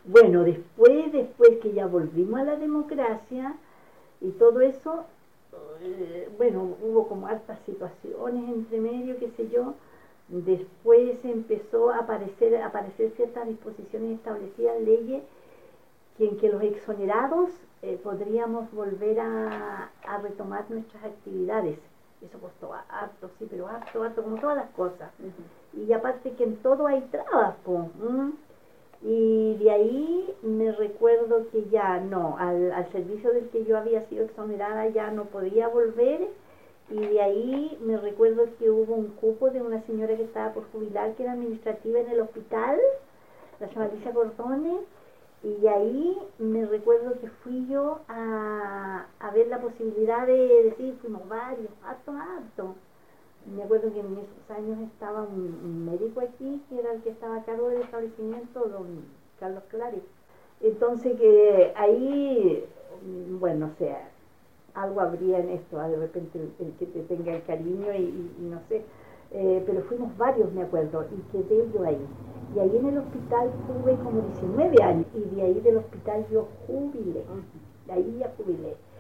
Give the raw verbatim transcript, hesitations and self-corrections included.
Bueno, después, después que ya volvimos a la democracia y todo eso, eh, bueno, hubo como hartas situaciones entre medio, qué sé yo. Después empezó a aparecer, a aparecer ciertas disposiciones establecidas, leyes, que en que los exonerados eh, podríamos volver a, a retomar nuestras actividades. Eso costó harto, sí, pero harto, harto, como todas las cosas. Uh-huh. Y aparte que en todo hay trabas, po. ¿Mm? Y de ahí me recuerdo que ya no, al, al servicio del que yo había sido exonerada ya no podía volver. Y de ahí me recuerdo que hubo un cupo de una señora que estaba por jubilar, que era administrativa en el hospital, la señora Alicia Cordones, y de ahí me recuerdo que fui yo a, a ver la posibilidad de decir, fuimos varios, harto, harto. Me acuerdo que en esos años estaba un, un médico aquí, que era el que estaba a cargo del establecimiento, don Carlos Clary. Entonces que ahí, bueno, o sea, algo habría en esto, de repente el, el que te tenga el cariño y, y, y no sé, eh, pero fuimos varios, me acuerdo, y quedé yo ahí. Y ahí en el hospital tuve como diecinueve años, y de ahí del hospital yo jubilé, de ahí ya jubilé.